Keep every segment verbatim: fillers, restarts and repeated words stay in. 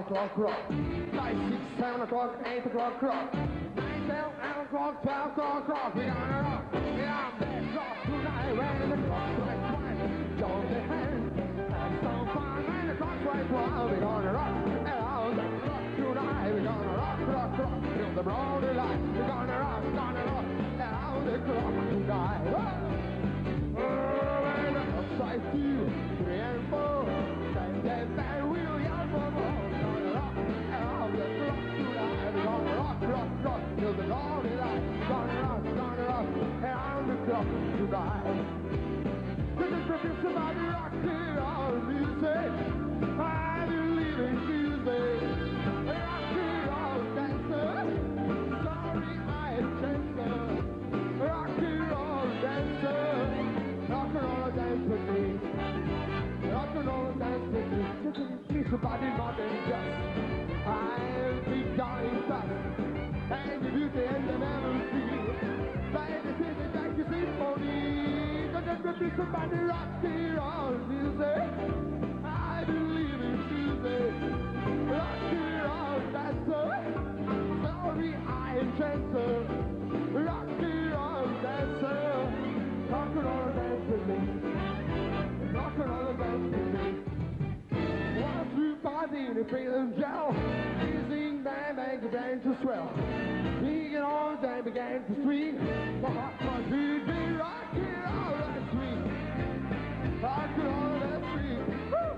o'clock, clock. Five, six, seven o'clock, eight o'clock, clock. Nine, ten, eleven o'clock, twelve o'clock, clock. We're gonna rock, yeah, that clock tonight. When the clock strikes one, don't be hand. Have some fun when the clock strikes one. We're gonna rock around the clock tonight. We're gonna rock, rock, rock till the broad light. We're gonna rock, gonna rock around the clock tonight. Oh, when the clock strikes two, three and four, then that band will yell for more. We're gonna rock around the clock tonight. We're gonna rock, rock, rock till the broad light. We're gonna rock, gonna rock around the clock tonight. This is produced by the rockin' on music. I believe in music. Rockin' on dancer. Sorry I dancer. Rockin' on dancer. Rockin' on dance with me. Rockin' on dance with me. This is piece of body more than just. I'll be dying fast. And the beauty and the melody. By the city like a symphony. Be somebody rocking on music. I believe in music. Rocking on dancer. Sorry I am dancer. Rocking on dancer. Rocking on dance with me. Rocking on dance with me. One through five in the feeling gel. Easing bang bang the bang to swell. Singing on they began to swing. My heart was beating rocking on that swing. Rocking on that swing. Woo!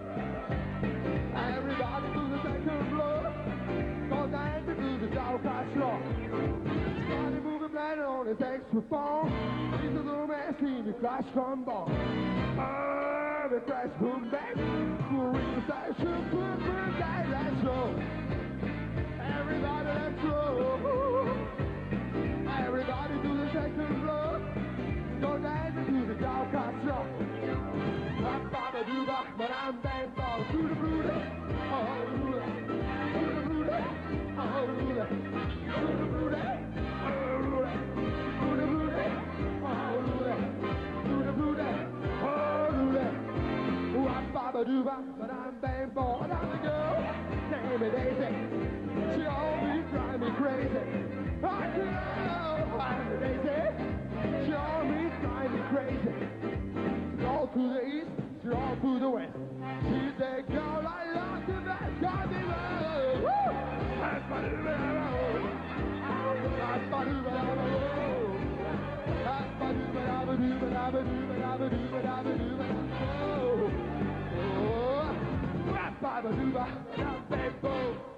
Everybody do the second blow. Go down to do the Southside Shore. Started moving planet on his saxophone. He's a little man singing the crash trombone. Oh, the crash boom back. We'll reach the station, boom boom back, let's go. Everybody let's go. Everybody do the second blow. Go down to do the Southside Shore. But I'm bang ball to the Bruder. Oh, Bruder. To the Bruder. Oh, Bruder. To the Bruder. Oh, Bruder. To the Bruder. Oh, Bruder. To the Bruder. Oh, Bruder. I'm Baba Duba, but I'm bang ball. And I'm the girl. Name it Daisy. She always drive me crazy. I know I'm the Daisy. She always drive me crazy. All to the east. She's all to the west. She's that girl I love the best. God be love. Woo! That's what it is. That's what it is. That's what it is. That's what it is. That's what it is. That's what it is. That's what it is. Oh, that's what it is. That's what it is.